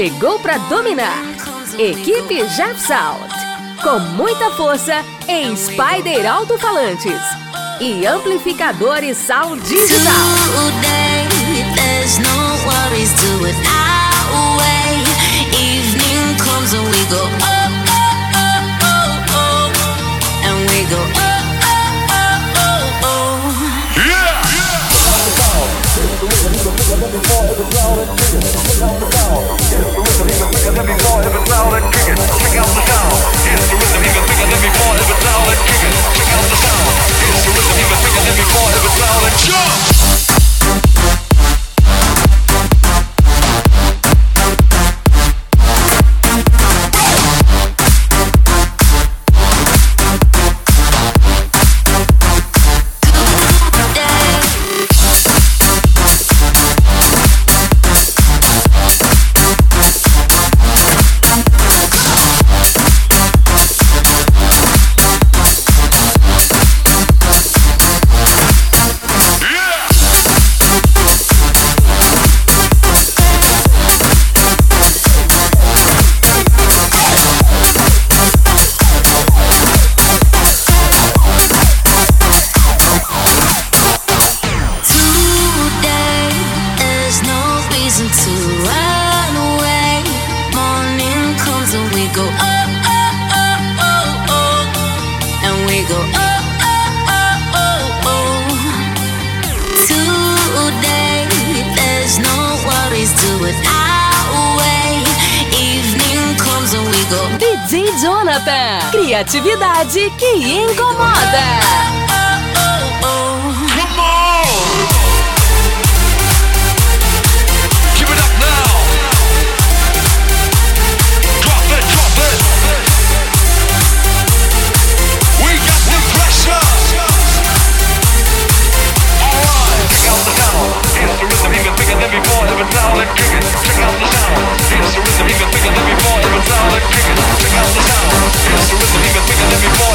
chegou para dominar. Equipe Jeffsound, com muita força em Spider alto-falantes e amplificadores Sound Digital. Today, there's no worries to it our way. Evening comes and we go oh, oh, oh, oh, oh. And we go oh, oh, oh, oh, oh. Yeah! DJ Jonathan, criatividade que incomoda. Check out the sound, it's the rhythm, even bigger than before, even now let's kick it. Check out the sound, it's the rhythm, even bigger than before.